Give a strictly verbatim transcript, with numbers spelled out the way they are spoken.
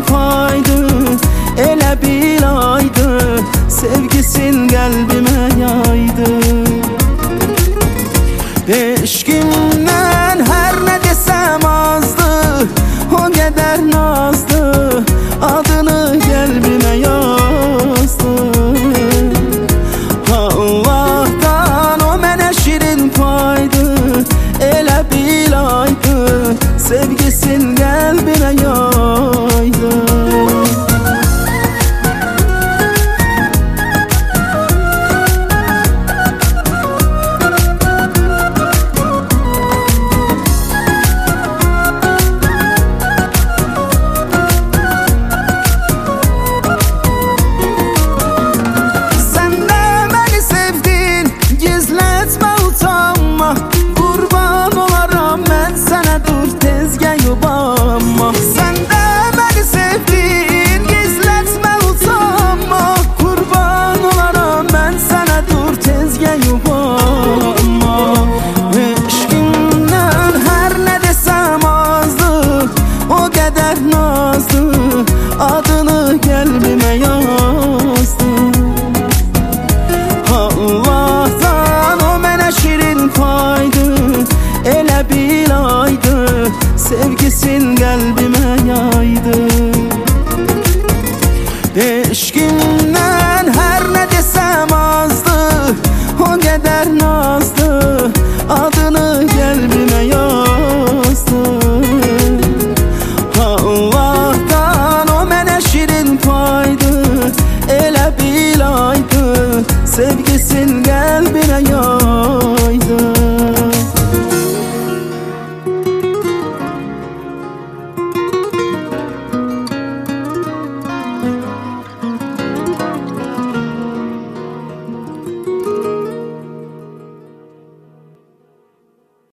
paydı, elə bilaydı, sevgisin qəlbimə yaydı. Eşqimdən hər nə desəm azdı, o qədər nazdı, adını qəlbimə yazdı. Allah'tan o mənə şirin paydı, elə bilaydı, sevgisin qəlbimə yaydı. Adını qəlbimə yazdı. Allah'tan o mənə şirin paydı, elə bilaydı, sevgisin qəlbimə yazdı.